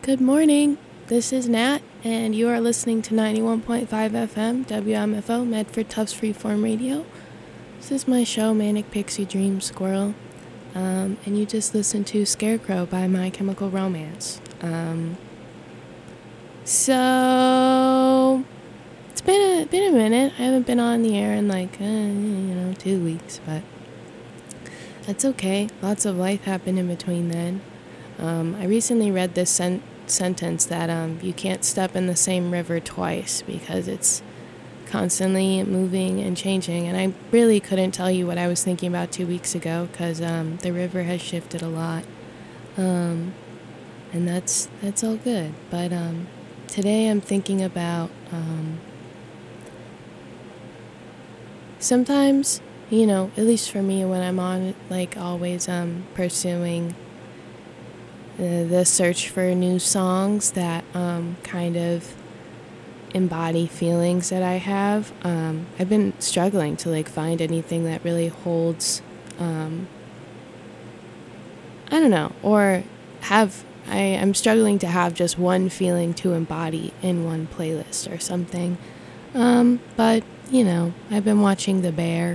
Good morning. This is Nat, and you are listening to 91.5 FM WMFO Medford Tufts Freeform Radio. This is my show, Manic Pixie Dream Squirrel, and you just listened to Scarecrow by My Chemical Romance. So it's been a minute. I haven't been on the air in 2 weeks, but that's okay. Lots of life happened in between then. I recently read this sentence that you can't step in the same river twice because it's constantly moving and changing, and I really couldn't tell you what I was thinking about 2 weeks ago because the river has shifted a lot, and that's all good. But today I'm thinking about sometimes, at least for me, when I'm on, always pursuing the search for new songs that kind of embody feelings that I have. I've been struggling to find anything that really holds, I don't know, or I'm struggling to have just one feeling to embody in one playlist or something. But I've been watching The Bear.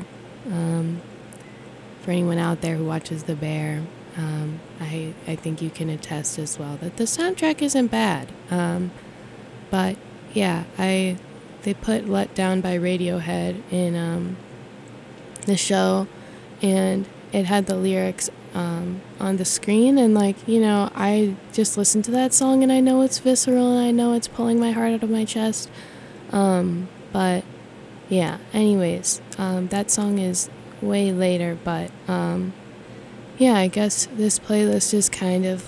For anyone out there who watches The Bear, I think you can attest as well that the soundtrack isn't bad. But yeah, they put Let Down by Radiohead in the show, and it had the lyrics on the screen, and I just listened to that song and I know it's visceral and I know it's pulling my heart out of my chest. But yeah, anyways, that song is way later, but yeah, I guess this playlist is kind of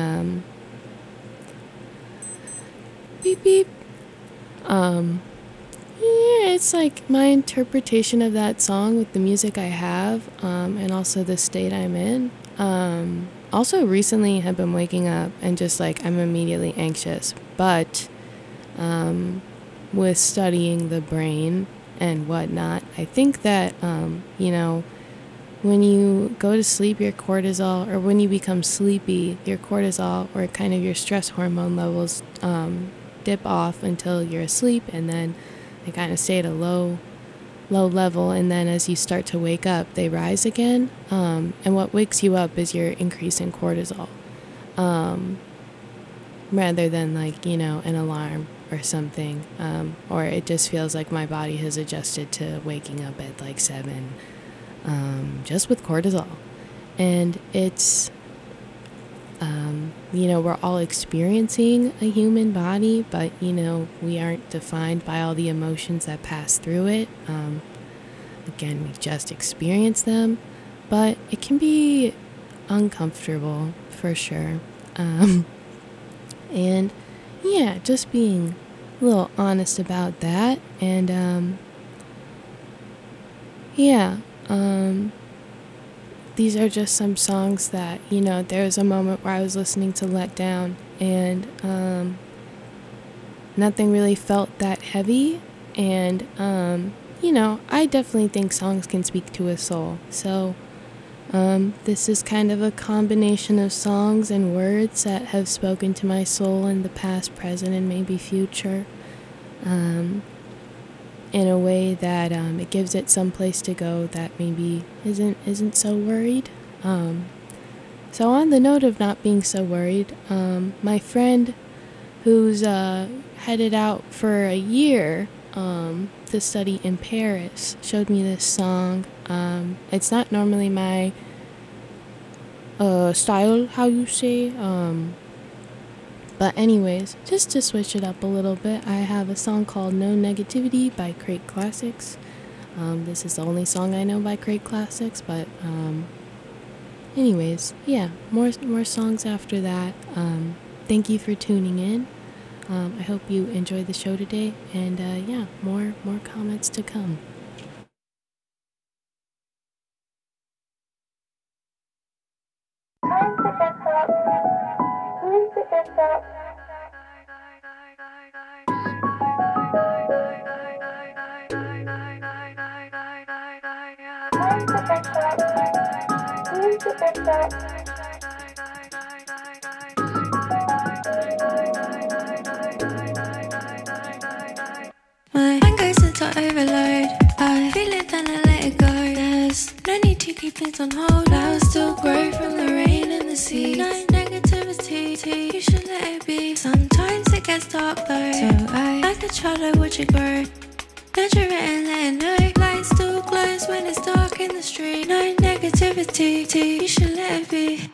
beep beep. Yeah, it's my interpretation of that song with the music I have, and also the state I'm in. Also recently have been waking up and just I'm immediately anxious, but with studying the brain and whatnot, I think that, when you go to sleep, your cortisol, or when you become sleepy, your cortisol, or kind of your stress hormone levels, dip off until you're asleep, and then they kind of stay at a low level, and then as you start to wake up, they rise again, and what wakes you up is your increase in cortisol, rather than an alarm or something, or it just feels like my body has adjusted to waking up at 7, just with cortisol. And it's we're all experiencing a human body, but we aren't defined by all the emotions that pass through it. Again, we just experience them, but it can be uncomfortable for sure. And yeah, just being a little honest about that. And these are just some songs that, there was a moment where I was listening to Let Down, and nothing really felt that heavy. And, I definitely think songs can speak to a soul. So this is kind of a combination of songs and words that have spoken to my soul in the past, present, and maybe future, in a way that it gives it some place to go that maybe isn't so worried. So on the note of not being so worried, my friend who's headed out for a year to study in Paris showed me this song. It's not normally my style, how you say, but anyways, just to switch it up a little bit, I have a song called No Negativity by Crate Classics. This is the only song I know by Crate Classics, but anyways, yeah, more songs after that. Thank you for tuning in. I hope you enjoyed the show today, and yeah, more comments to come. overload. I feel it, then I let it go. There's no need to keep things on hold. Flowers still grow from the rain and the sea. No negativity, you should let it be. Sometimes it gets dark though, so I like to try to watch it grow. Nurture it and let it know. Light still glows when it's dark in the street. No negativity, you should let it be.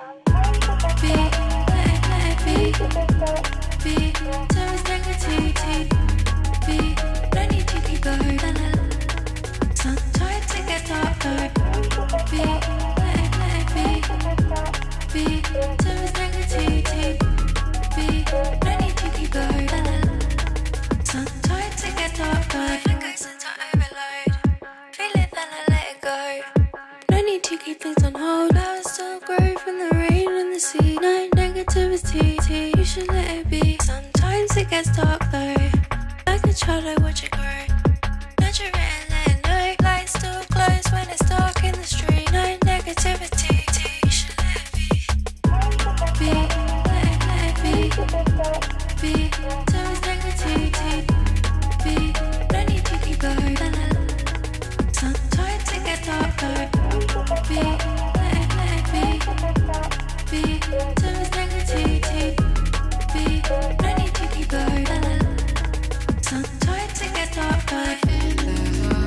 Let it be. There is negativity. No need to keep going. Sometimes it gets dark though. Let it be. There is negativity. No need to keep going. Sometimes it gets dark though. It goes into overload. Feel it, then I let it go. No need to keep things on hold. Flowers still grow from the rain and the sea. No negativity, you should let it be. Sometimes it gets dark though. Like the child, I watch it grow. Nurture it and let it know. Light still glows when it's dark in the street. No negativity, you should let it be. Let it be. There is negativity. No need to keep going. Sometimes it gets dark though. Let it be. There is negativity. No need to keep going. Sometimes it gets dark though.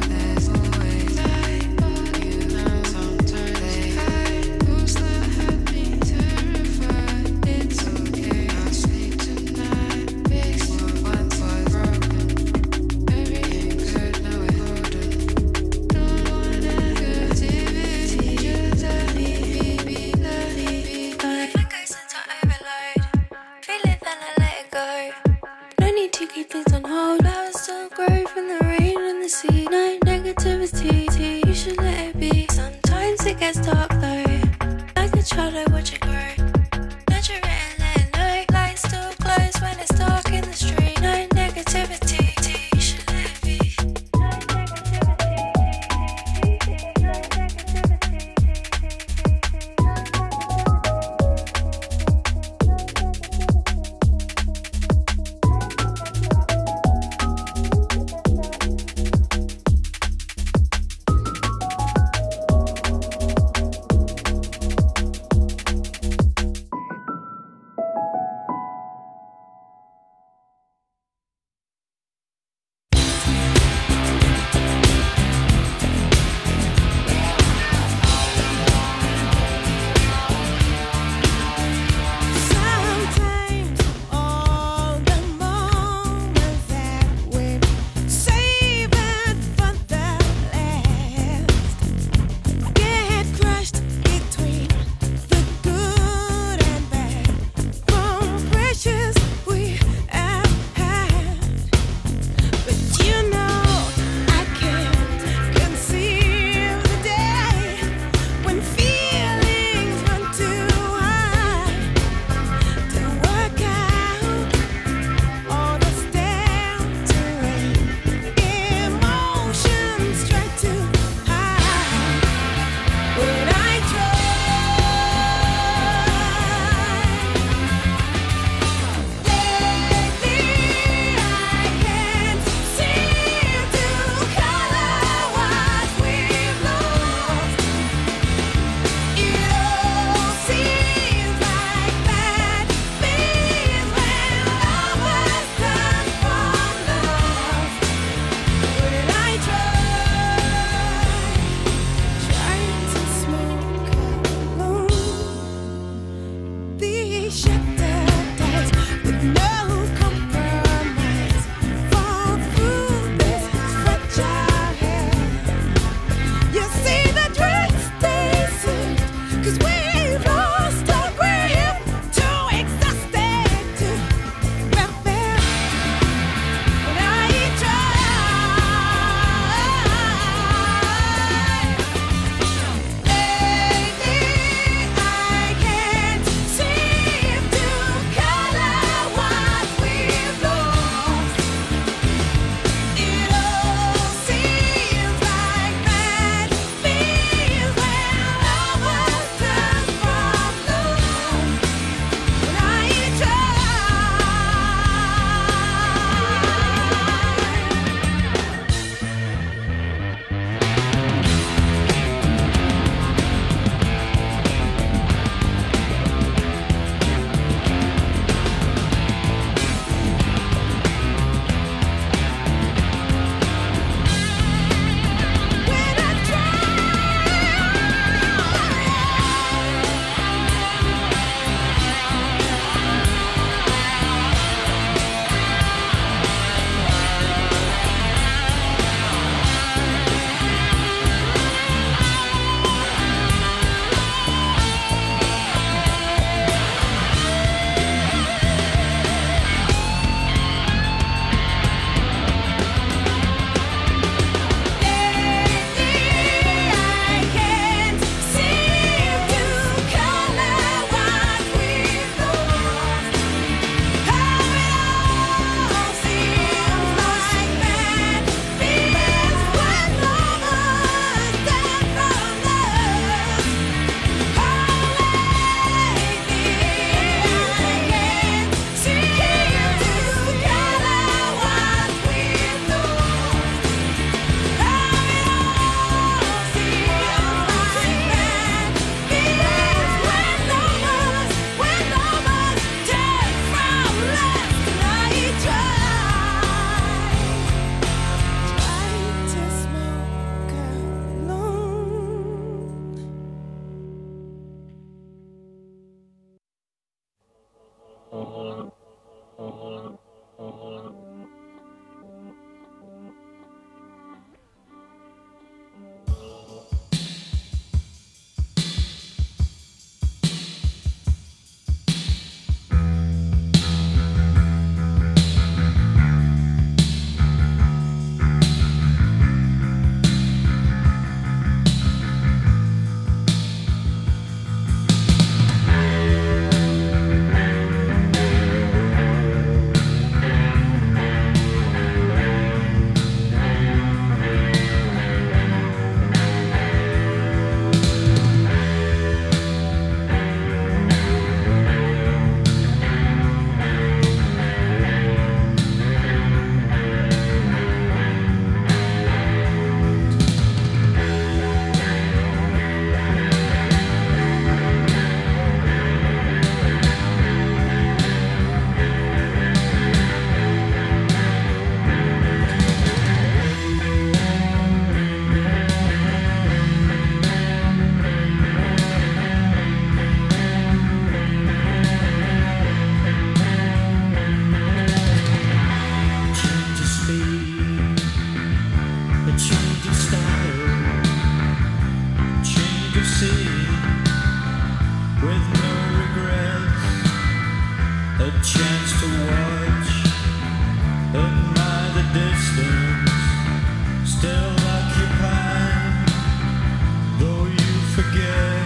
distance still occupied, though you forget.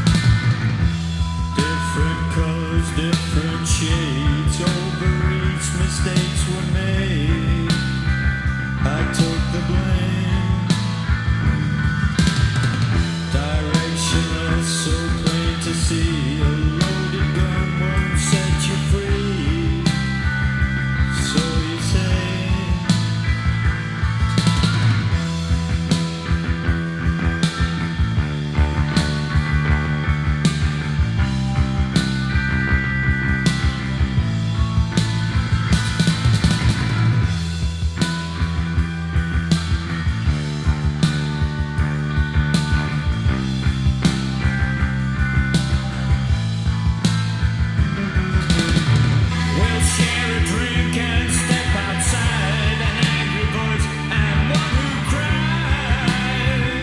Different colors, different shades, over each mistakes were made. I took the blame. Directionless, so plain to see. A loaded gun won't set you free, so you say. We'll share a drink and step outside. An angry voice and one who cried.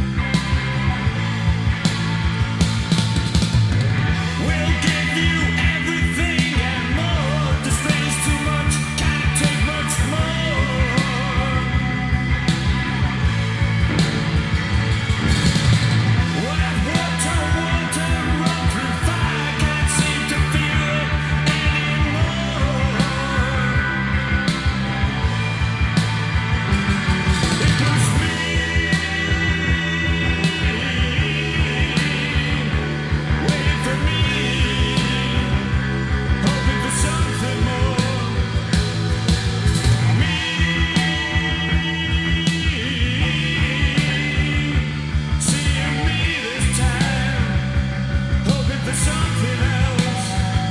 We'll give you everything and more. The space too much, can't take much more. What I've walked and run through fire, can't seem to feel it anymore. It was me, waiting for me, hoping for something more. Me, seeing me this time, hoping for something else.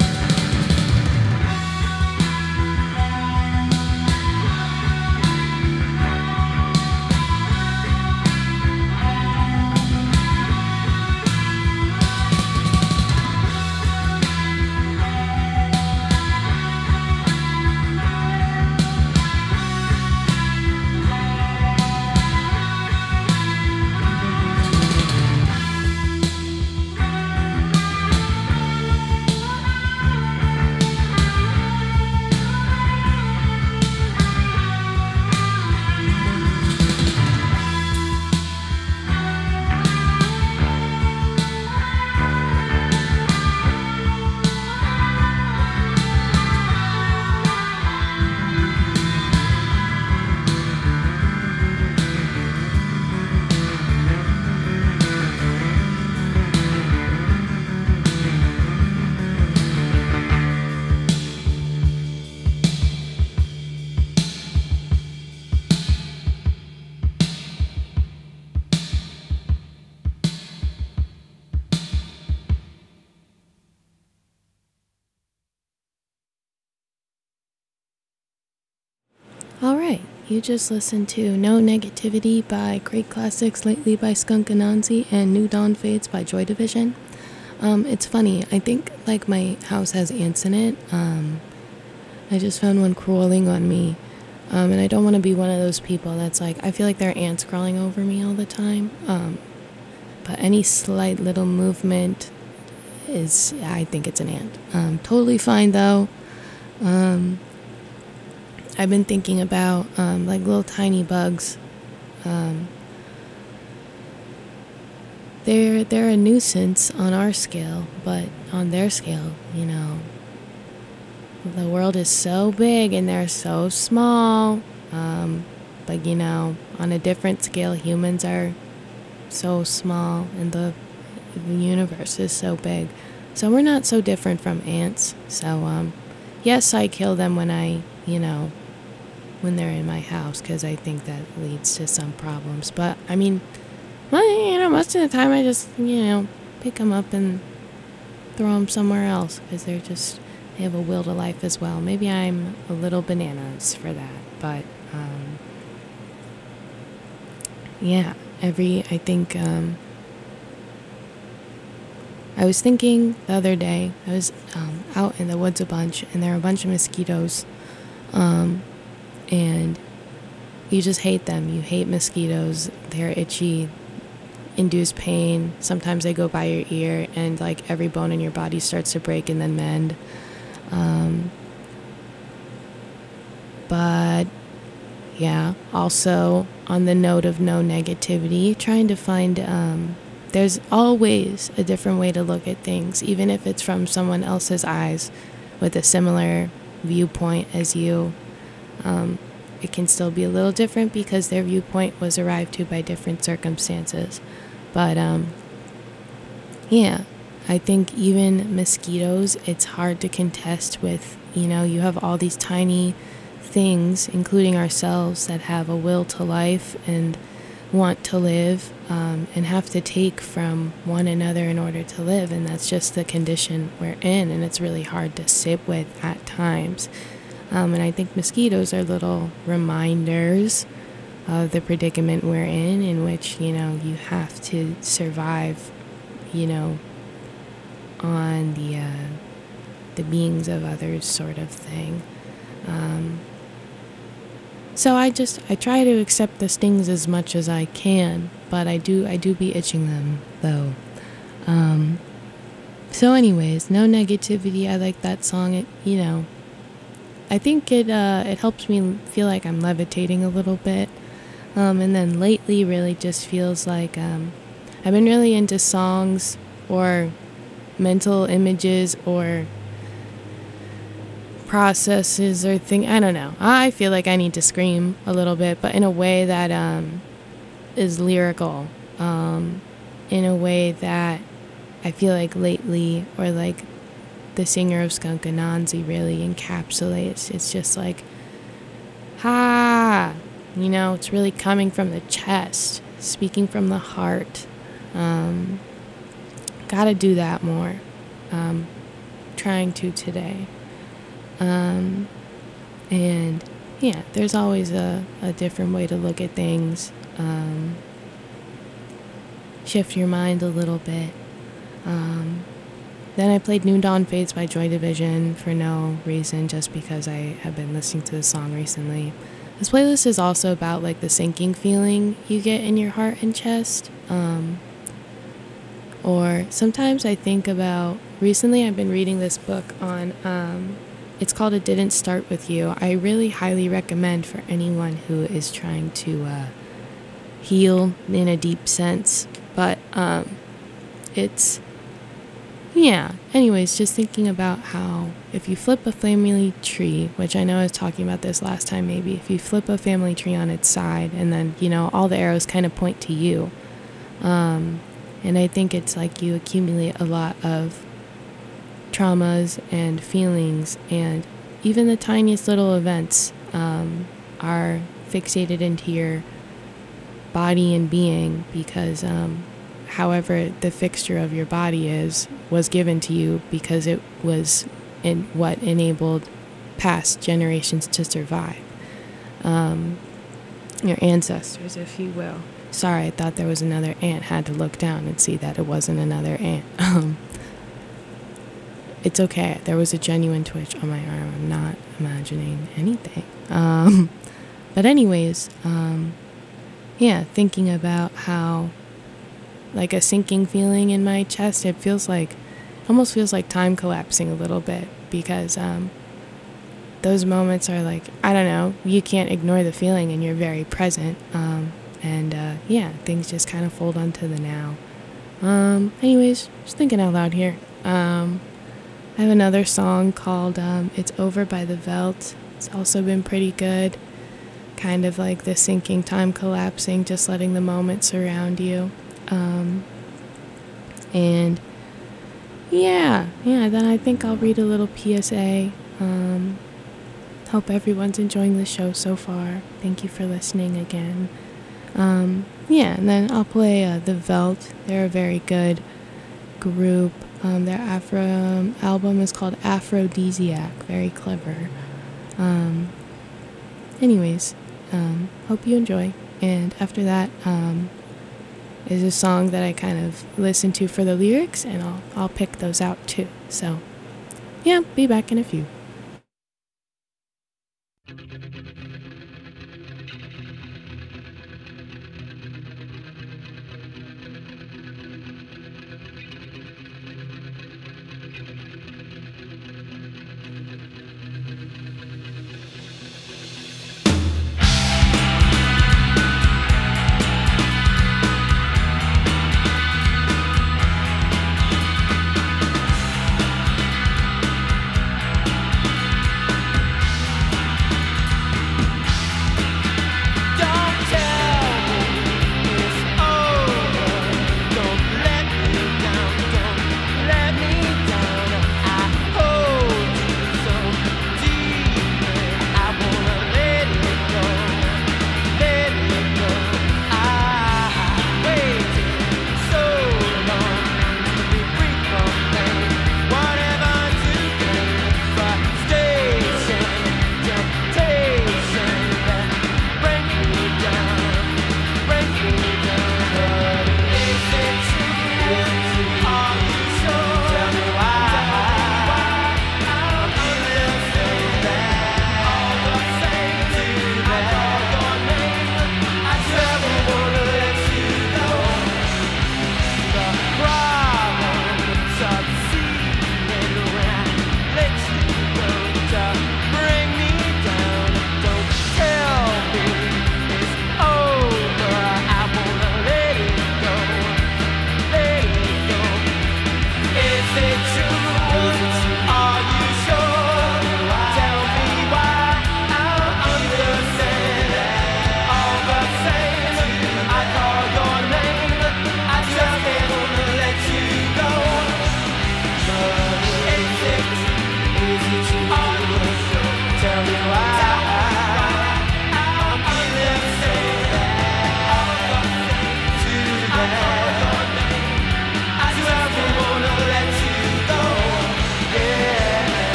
Alright, you just listened to No Negativity by Great Classics, Lately by Skunk Anansi, and New Dawn Fades by Joy Division. It's funny, I think like my house has ants in it. I just found one crawling on me. And I don't want to be one of those people that's like, I feel like there are ants crawling over me all the time. But any slight little movement is, I think it's an ant. Totally fine though. I've been thinking about like little tiny bugs. They're a nuisance on our scale, but on their scale, you know, the world is so big and they're so small. But you know, on a different scale, humans are so small and the universe is so big. So we're not so different from ants. So yes, I kill them when when they're in my house, because I think that leads to some problems. But I mean, most of the time I just pick them up and throw them somewhere else, because they have a will to life as well. Maybe I'm a little bananas for that, but yeah, I think I was thinking the other day, I was out in the woods a bunch, and there were a bunch of mosquitoes, and you just hate them. You hate mosquitoes. They're itchy, induce pain. Sometimes they go by your ear, and like every bone in your body starts to break and then mend. But yeah, also on the note of no negativity, trying to find, there's always a different way to look at things, even if it's from someone else's eyes with a similar viewpoint as you. It can still be a little different because their viewpoint was arrived to by different circumstances. But, yeah, I think even mosquitoes, it's hard to contest with, you have all these tiny things, including ourselves, that have a will to life and want to live, and have to take from one another in order to live. And that's just the condition we're in, and it's really hard to sit with at times. And I think mosquitoes are little reminders of the predicament we're in which, you have to survive, on the beings of others sort of thing. So I try to accept the stings as much as I can, but I do be itching them though. So anyways, no negativity. I like that song. I think it helps me feel like I'm levitating a little bit. And then lately really just feels like I've been really into songs or mental images or processes or I don't know. I feel like I need to scream a little bit, but in a way that is lyrical, in a way that I feel like lately, or like the singer of Skunk Anansi really encapsulates. It's just like, it's really coming from the chest, speaking from the heart. Gotta do that more. Trying to today. And yeah, there's always a different way to look at things. Shift your mind a little bit. Then I played New Dawn Fades by Joy Division for no reason, just because I have been listening to the song recently. This playlist is also about like the sinking feeling you get in your heart and chest. Or sometimes I think about, recently I've been reading this book on, it's called It Didn't Start With You. I really highly recommend for anyone who is trying to heal in a deep sense. But anyways, just thinking about how if you flip a family tree, which I know I was talking about this last time maybe, if you flip a family tree on its side and then, all the arrows kind of point to you. And I think it's like you accumulate a lot of traumas and feelings, and even the tiniest little events are fixated into your body and being because however the fixture of your body was given to you because it was in what enabled past generations to survive. Your ancestors, if you will. Sorry, I thought there was another ant. Had to look down and see that it wasn't another ant. It's okay. There was a genuine twitch on my arm. I'm not imagining anything. But anyways, thinking about how like a sinking feeling in my chest, almost feels like time collapsing a little bit because those moments are like, I don't know, you can't ignore the feeling and you're very present. Things just kind of fold onto the now. Anyways, just thinking out loud here. I have another song called It's Over by The Veldt. It's also been pretty good. Kind of like the sinking, time collapsing, just letting the moment surround you. Then I think I'll read a little PSA. Hope everyone's enjoying the show so far. Thank you for listening again. And then I'll play The Veldt. They're a very good group. Their Afro album is called Aphrodisiac. Very clever. Hope you enjoy. And after that is a song that I kind of listen to for the lyrics, and I'll pick those out too. So, be back in a few.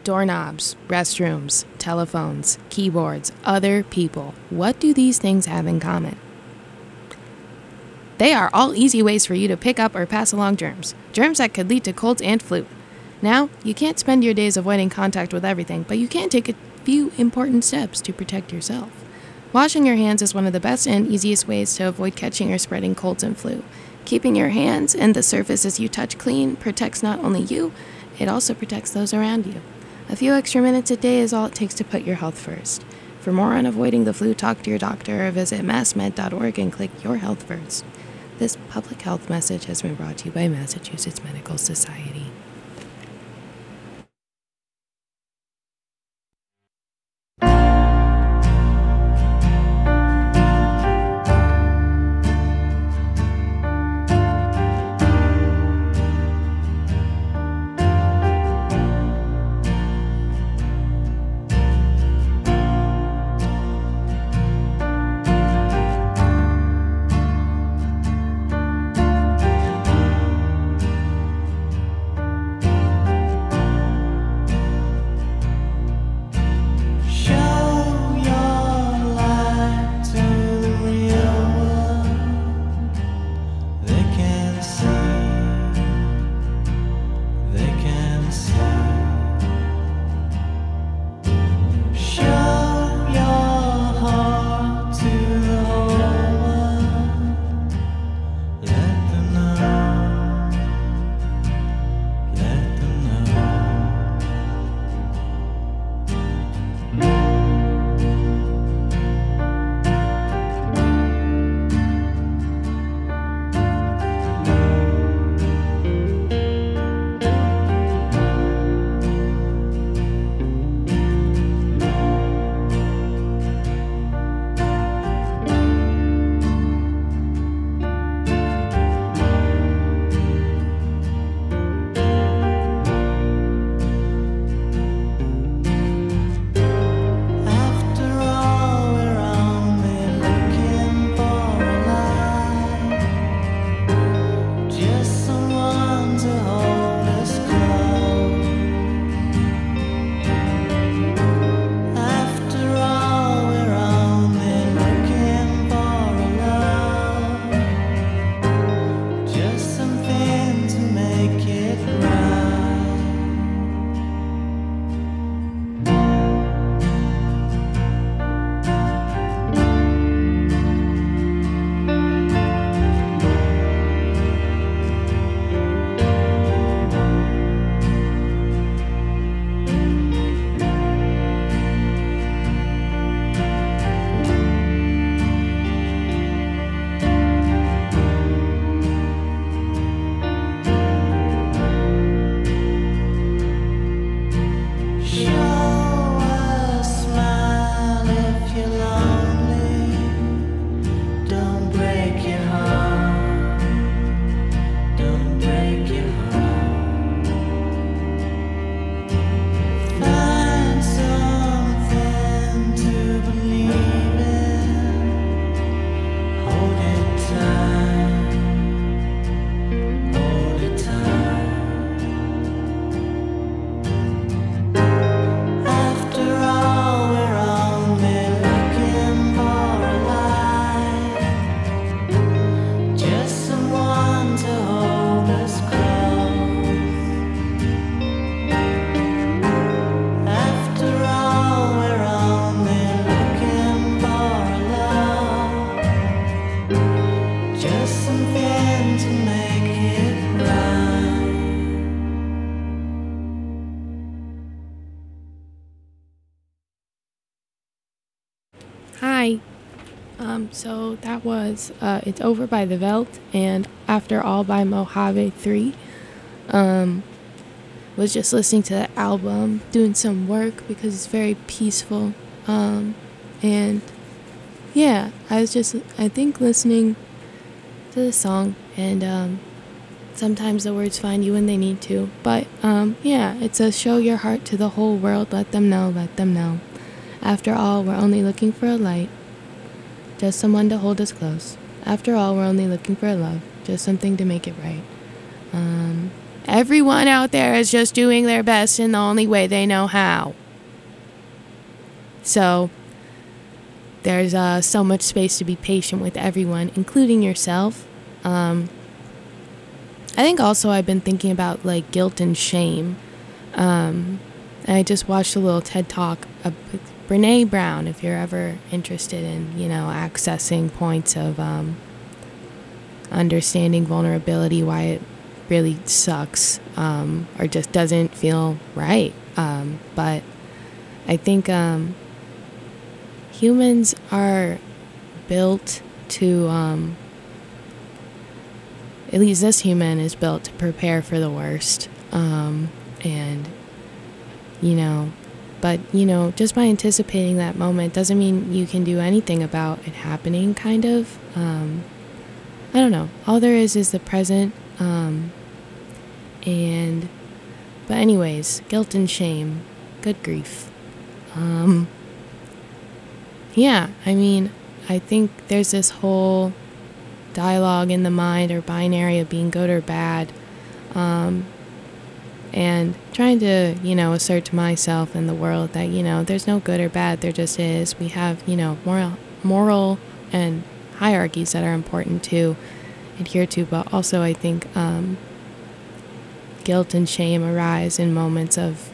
Doorknobs, restrooms, telephones, keyboards, other people. What do these things have in common? They are all easy ways for you to pick up or pass along germs. Germs that could lead to colds and flu. Now, you can't spend your days avoiding contact with everything, but you can take a few important steps to protect yourself. Washing your hands is one of the best and easiest ways to avoid catching or spreading colds and flu. Keeping your hands and the surfaces you touch clean protects not only you, it also protects those around you. A few extra minutes a day is all it takes to put your health first. For more on avoiding the flu, talk to your doctor or visit massmed.org and click Your Health First. This public health message has been brought to you by Massachusetts Medical Society. Hi. So that was It's Over by The Veldt and After All by Mojave 3. Was just listening to the album, doing some work because it's very peaceful. And yeah, I think listening to the song, and sometimes the words find you when they need to. But yeah, it's a show your heart to the whole world, let them know, let them know. After all, we're only looking for a light, just someone to hold us close. After all, we're only looking for a love, just something to make it right. Everyone out there is just doing their best in the only way they know how. So there's so much space to be patient with everyone, including yourself. I think also I've been thinking about like guilt and shame. I just watched a little TED Talk with Brene Brown, if you're ever interested in, accessing points of understanding vulnerability, why it really sucks, or just doesn't feel right. But I think humans are built to, at least this human is built to prepare for the worst. But just by anticipating that moment doesn't mean you can do anything about it happening, kind of. I don't know. All there is the present. But anyways, guilt and shame. Good grief. Yeah, I mean, I think there's this whole dialogue in the mind or binary of being good or bad. And trying to, assert to myself and the world that, there's no good or bad, there just is. We have, moral and hierarchies that are important to adhere to, but also I think guilt and shame arise in moments of,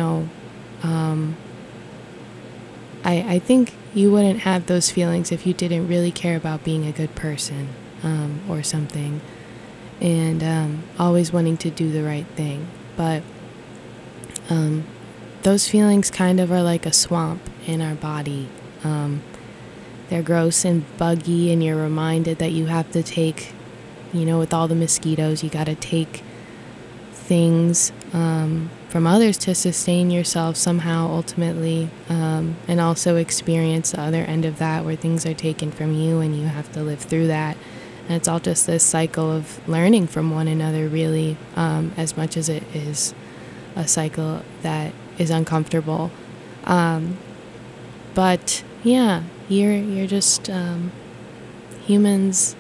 I think you wouldn't have those feelings if you didn't really care about being a good person or something, and always wanting to do the right thing. But those feelings kind of are like a swamp in our body. They're gross and buggy, and you're reminded that you have to take, with all the mosquitoes, you got to take things from others to sustain yourself somehow, ultimately, and also experience the other end of that where things are taken from you and you have to live through that. And it's all just this cycle of learning from one another, really, as much as it is a cycle that is uncomfortable. But yeah, you're just humans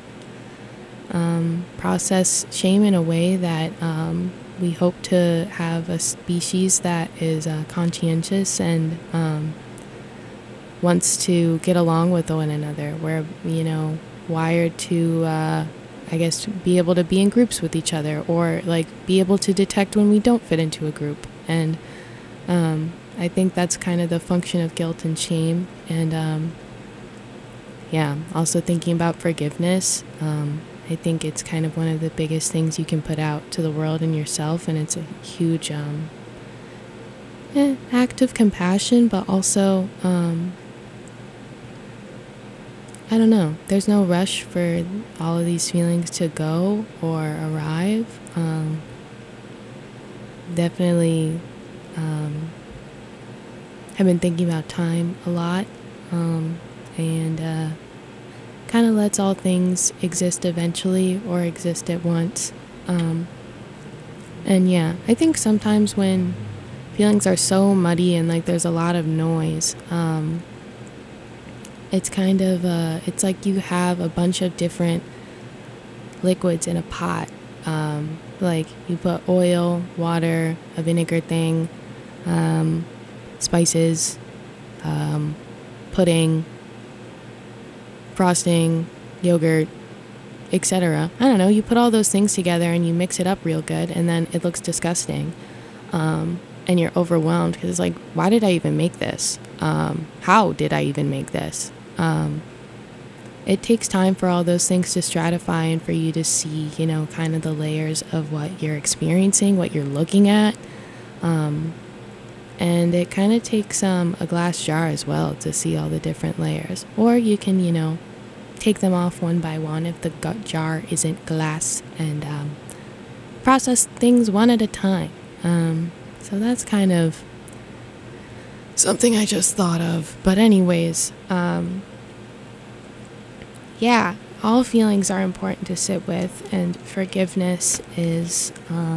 process shame in a way that we hope to have a species that is conscientious and wants to get along with one another. We're, wired to, be able to be in groups with each other, or like be able to detect when we don't fit into a group. And I think that's kind of the function of guilt and shame. And also thinking about forgiveness. I think it's kind of one of the biggest things you can put out to the world and yourself, and it's a huge act of compassion, but also I don't know, there's no rush for all of these feelings to go or arrive. Definitely have been thinking about time a lot, and kind of lets all things exist eventually or exist at once. And yeah, I think sometimes when feelings are so muddy and like there's a lot of noise, it's kind of, it's like you have a bunch of different liquids in a pot. Like you put oil, water, a vinegar thing, spices, pudding, frosting, yogurt, etc. I don't know, you put all those things together and you mix it up real good, and then it looks disgusting. And you're overwhelmed because it's like, why did I even make this? How did I even make this? It takes time for all those things to stratify and for you to see, kind of the layers of what you're experiencing, what you're looking at. And it kind of takes a glass jar as well to see all the different layers. Or you can, take them off one by one if the jar isn't glass, and process things one at a time. So that's kind of something I just thought of. But anyways, yeah, all feelings are important to sit with, and forgiveness is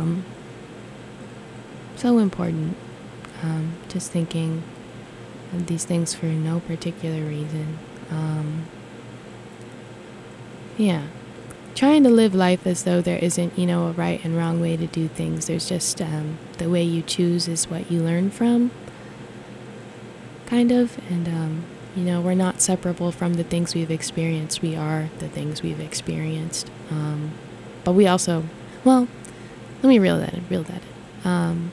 so important. Just thinking of these things for no particular reason. Yeah. trying to live life as though there isn't, a right and wrong way to do things. There's just the way you choose is what you learn from, kind of. And, we're not separable from the things we've experienced. We are the things we've experienced. But we also, well, let me reel that in.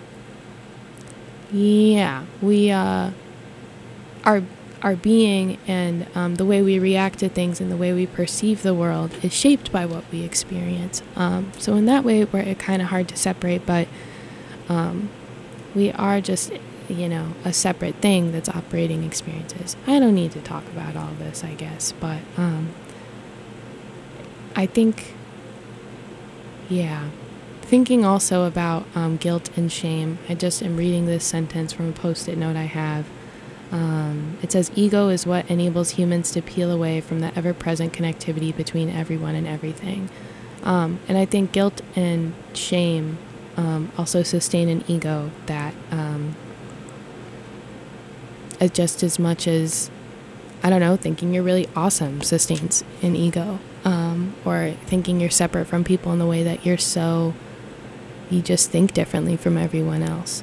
We our being and the way we react to things and the way we perceive the world is shaped by what we experience. So in that way, it's kind of hard to separate, but we are just, a separate thing that's operating experiences. I don't need to talk about all this, I guess, but I think, thinking also about guilt and shame. I just am reading this sentence from a Post-it note I have. It says, ego is what enables humans to peel away from the ever-present connectivity between everyone and everything. And I think guilt and shame also sustain an ego that just as much as, thinking you're really awesome sustains an ego. Or thinking you're separate from people in the way that you just think differently from everyone else.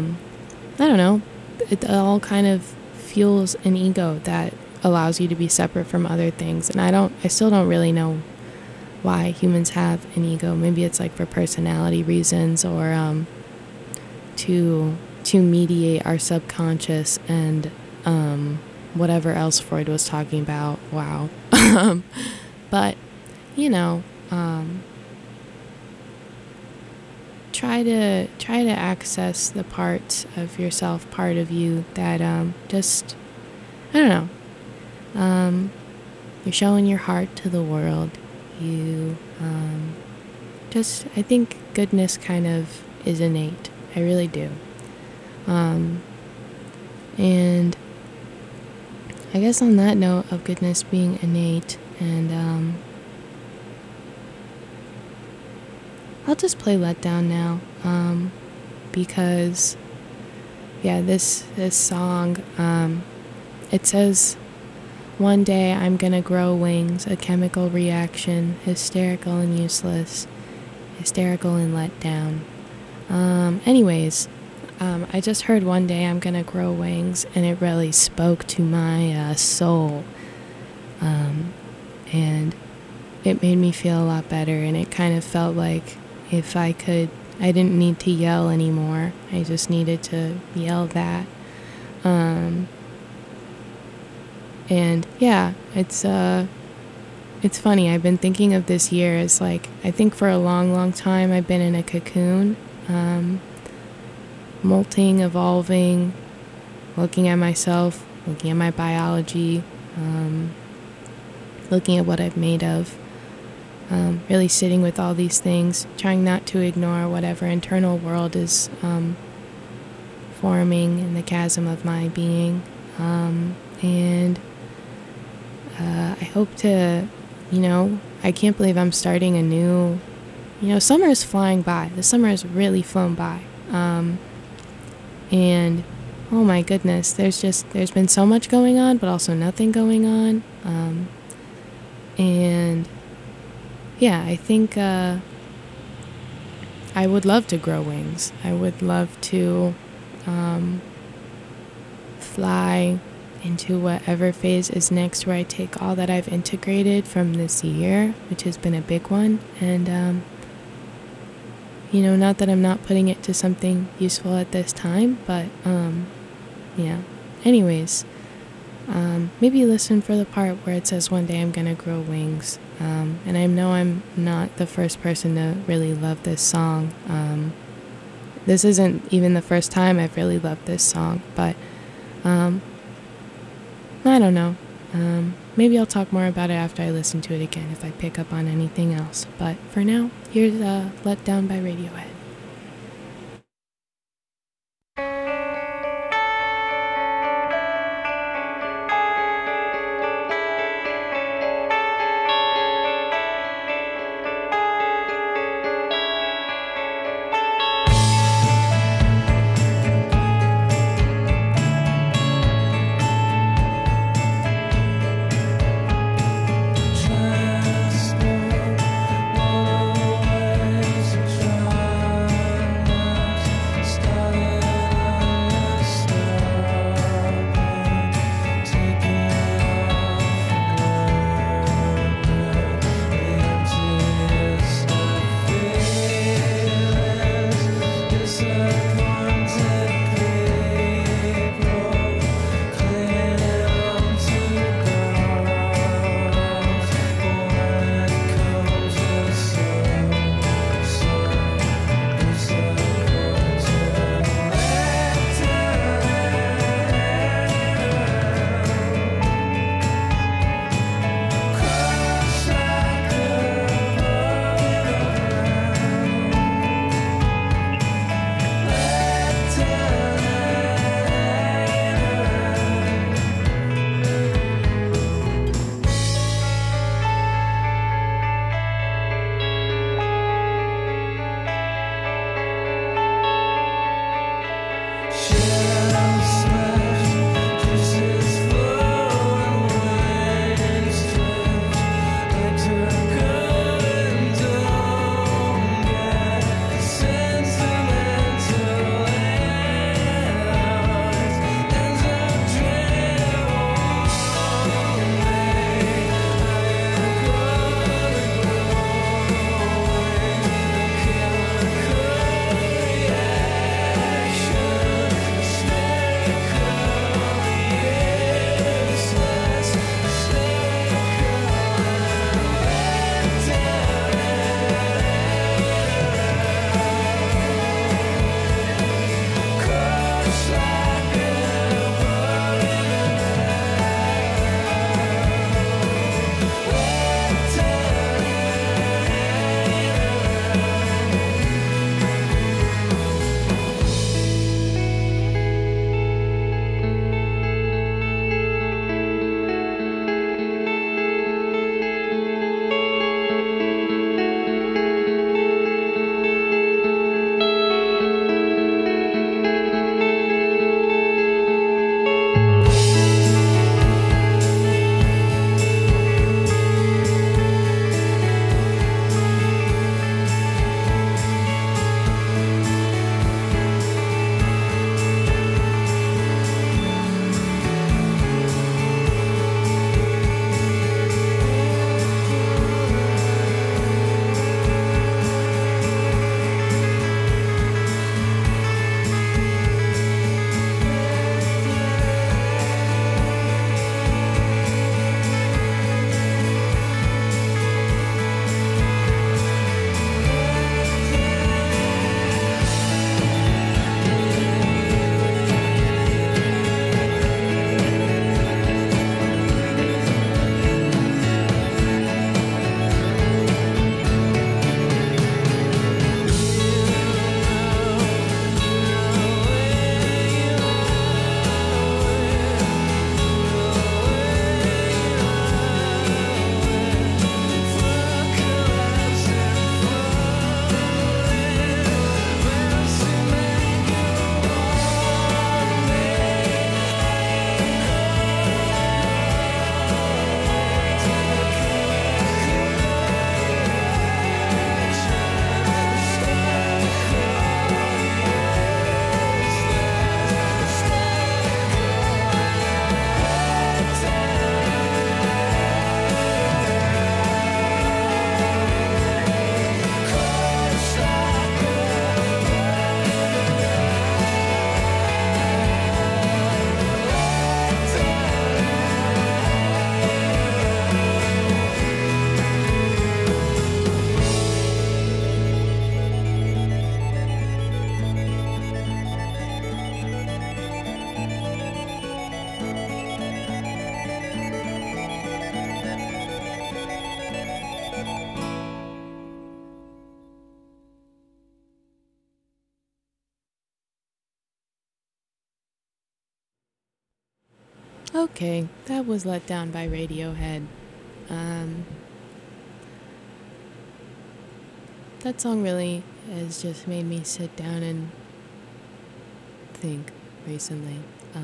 It all kind of fuels an ego that allows you to be separate from other things. And I still don't really know why humans have an ego. Maybe it's like for personality reasons or to mediate our subconscious and whatever else Freud was talking about. Wow. But, try to access the parts of yourself, part of you that you're showing your heart to the world. You I think goodness kind of is innate. I really do. And I guess on that note of goodness being innate, and I'll just play Let Down now, because, this song, it says, one day I'm gonna grow wings, a chemical reaction, hysterical and useless, hysterical and let down. Anyways, I just heard one day I'm gonna grow wings, and it really spoke to my soul, and it made me feel a lot better, and it kind of felt like if I didn't need to yell anymore. I just needed to yell that. And it's funny. I've been thinking of this year as like, I think for a long, long time I've been in a cocoon, molting, evolving, looking at myself, looking at my biology, looking at what I've made of. Really sitting with all these things, trying not to ignore whatever internal world is forming in the chasm of my being. And I hope to, I can't believe I'm starting a new, summer is flying by. The summer has really flown by. And oh my goodness, there's been so much going on, but also nothing going on. And I think I would love to grow wings. I would love to fly into whatever phase is next, where I take all that I've integrated from this year, which has been a big one, and not that I'm not putting it to something useful at this time, but anyways, maybe listen for the part where it says one day I'm gonna grow wings. And I know I'm not the first person to really love this song. This isn't even the first time I've really loved this song, but I don't know. Maybe I'll talk more about it after I listen to it again if I pick up on anything else. But for now, here's Let Down by Radiohead. Okay, that was Let Down by Radiohead. That song really has just made me sit down and think recently.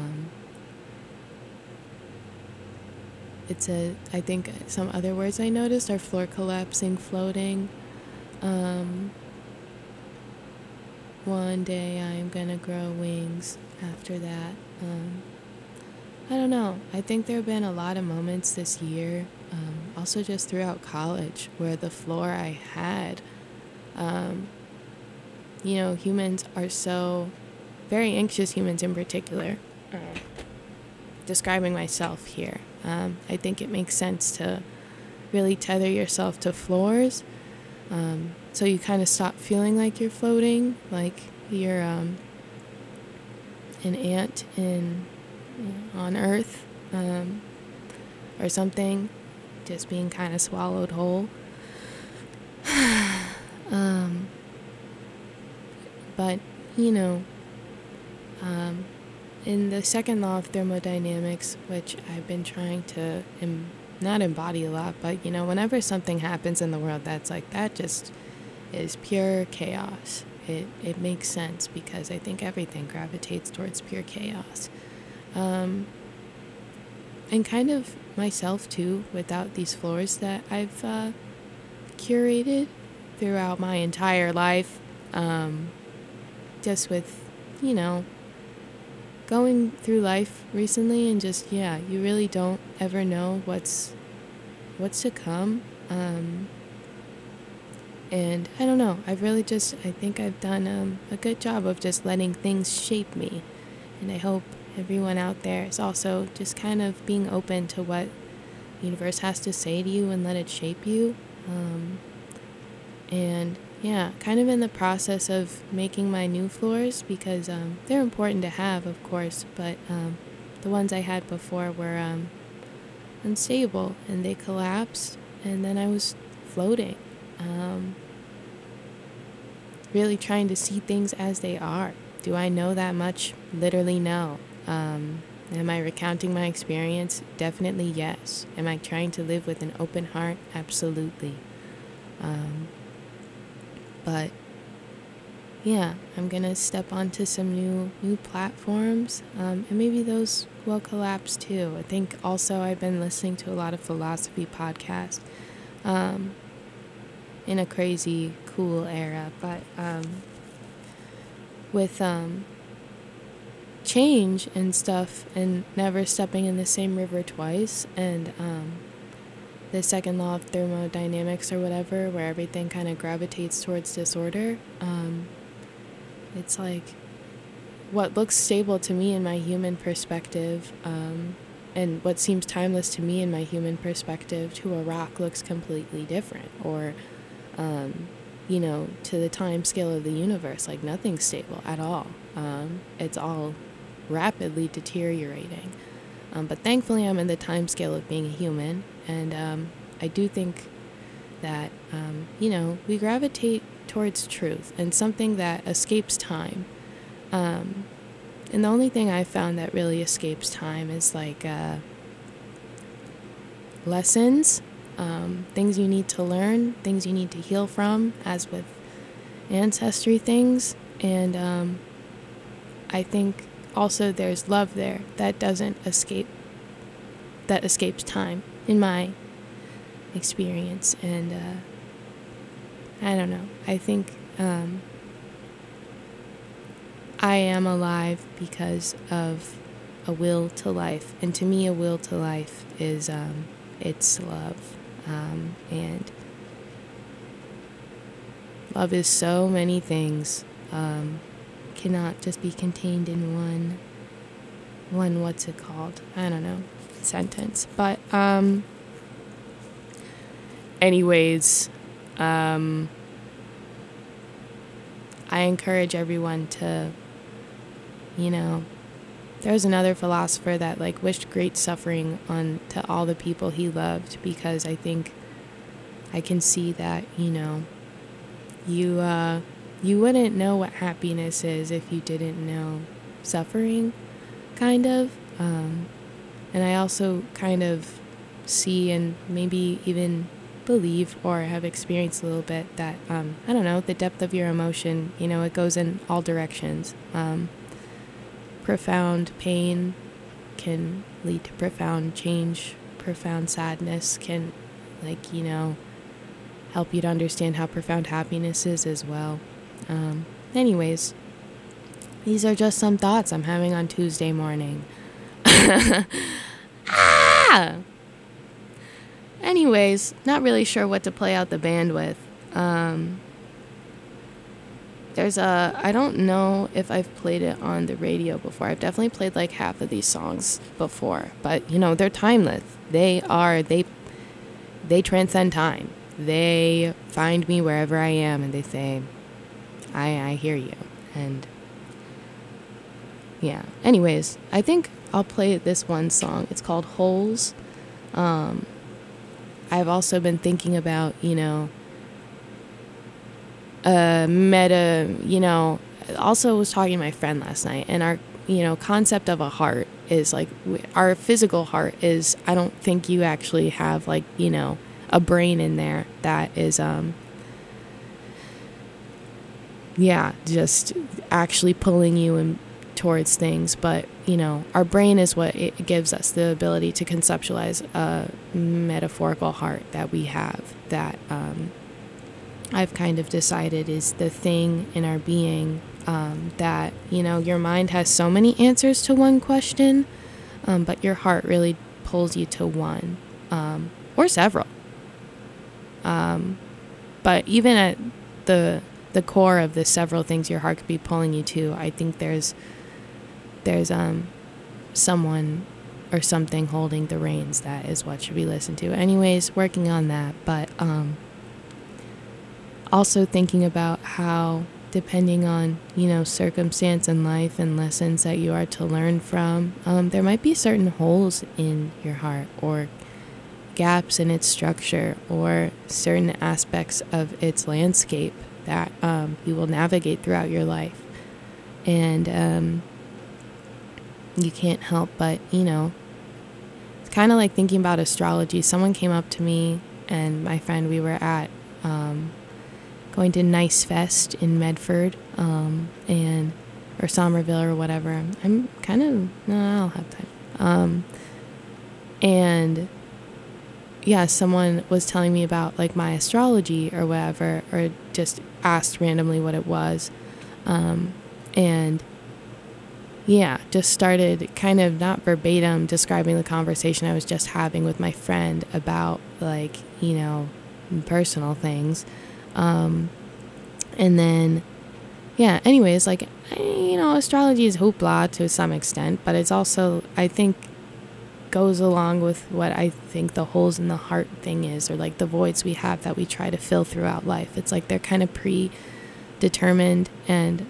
I think some other words I noticed are floor collapsing, floating. One day I'm gonna grow wings after that. I don't know. I think there have been a lot of moments this year, also just throughout college, where the floor I had, humans are so, very anxious humans in particular, describing myself here. I think it makes sense to really tether yourself to floors, so you kind of stop feeling like you're floating, like you're an ant on Earth, or something, just being kind of swallowed whole. But, in the second law of thermodynamics, which I've been trying to not embody a lot, but, whenever something happens in the world that's like, that just is pure chaos. It makes sense because I think everything gravitates towards pure chaos. And kind of myself too, without these floors that I've curated throughout my entire life. Just with, going through life recently and just, you really don't ever know what's to come. And I don't know, I think I've done a good job of just letting things shape me. And I hope everyone out there is also just kind of being open to what the universe has to say to you and let it shape you. And kind of in the process of making my new floors, because they're important to have, of course, but the ones I had before were unstable and they collapsed, and then I was floating, really trying to see things as they are. Do I know that much? Literally no. Am I recounting my experience? Definitely yes. Am I trying to live with an open heart? Absolutely. But I'm gonna step onto some new platforms, and maybe those will collapse too. I think also I've been listening to a lot of philosophy podcasts, in a crazy cool era, but with change and stuff, and never stepping in the same river twice, and the second law of thermodynamics or whatever, where everything kind of gravitates towards disorder. It's like what looks stable to me in my human perspective, and what seems timeless to me in my human perspective to a rock looks completely different, or to the time scale of the universe, like nothing's stable at all. It's all rapidly deteriorating. But thankfully I'm in the time scale of being a human, and I do think that, we gravitate towards truth and something that escapes time. And the only thing I've found that really escapes time is like lessons, things you need to learn, things you need to heal from, as with ancestry things. And I think also there's love there that doesn't escape, that escapes time in my experience. And I don't know, I think I am alive because of a will to life, and to me a will to life is it's love, and love is so many things, cannot just be contained in one what's it called, I don't know, sentence. But anyways, I encourage everyone to, there's another philosopher that wished great suffering on to all the people he loved, because I think I can see that, you wouldn't know what happiness is if you didn't know suffering, kind of. And I also kind of see and maybe even believe or have experienced a little bit that, I don't know, the depth of your emotion, it goes in all directions. Profound pain can lead to profound change. Profound sadness can, help you to understand how profound happiness is as well. Anyways, these are just some thoughts I'm having on Tuesday morning. Anyways, not really sure what to play out the band with. I don't know if I've played it on the radio before. I've definitely played like half of these songs before, but they're timeless. They transcend time. They find me wherever I am and they say, I hear you. And yeah, anyways, I think I'll play this one song. It's called Holes. I've also been thinking about, also was talking to my friend last night, and our, concept of a heart is like, our physical heart is, I don't think you actually have like, a brain in there that is, just actually pulling you in towards things. But, our brain is what it gives us the ability to conceptualize a metaphorical heart that we have, that, I've kind of decided is the thing in our being, that, your mind has so many answers to one question, but your heart really pulls you to one, or several. But even at the core of the several things your heart could be pulling you to, I think there's someone or something holding the reins that is what should be listened to. Anyways, working on that, but also thinking about how, depending on, circumstance in life and lessons that you are to learn from, there might be certain holes in your heart or gaps in its structure or certain aspects of its landscape that you will navigate throughout your life. And you can't help but, it's kind of like thinking about astrology. Someone came up to me and my friend, we were at going to Nice Fest in Medford, or Somerville or whatever. I'm kind of, no, I'll have time. And yeah, someone was telling me about like my astrology or whatever, or just asked randomly what it was. And yeah, just started kind of not verbatim describing the conversation I was just having with my friend about like, personal things. And then, yeah, anyways, like, astrology is hoopla to some extent, but it's also, I think, goes along with what I think the holes in the heart thing is, or like the voids we have that we try to fill throughout life. It's like they're kind of predetermined, and,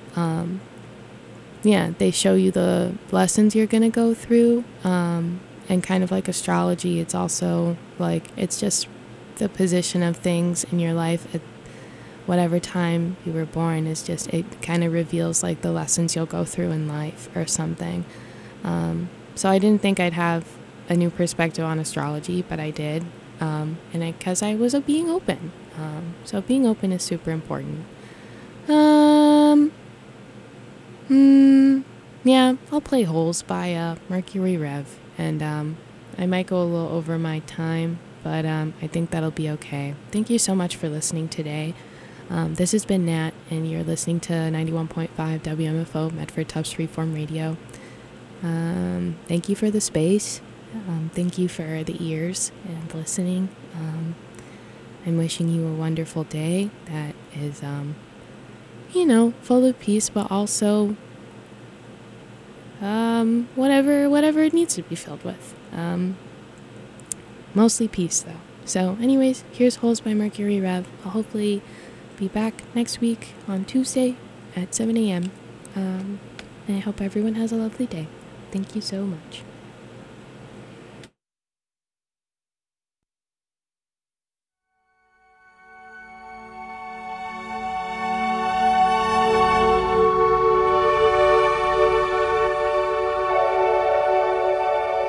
they show you the lessons you're going to go through, and kind of like astrology, it's also like, it's just the position of things in your life at whatever time you were born. Is just, it kind of reveals like the lessons you'll go through in life or something. So I didn't think I'd have a new perspective on astrology, but I did, and because I was being open. So being open is super important. Yeah, I'll play Holes by Mercury Rev, and I might go a little over my time, but I think that'll be okay. Thank you so much for listening today. This has been Nat, and you're listening to 91.5 WMFO, Medford Tufts Freeform Radio. Thank you for the space. Thank you for the ears and listening. I'm wishing you a wonderful day that is, full of peace, but also whatever it needs to be filled with. Mostly peace, though. So anyways, here's Holes by Mercury Rev. I'll hopefully be back next week on Tuesday at 7 a.m. And I hope everyone has a lovely day. Thank you so much.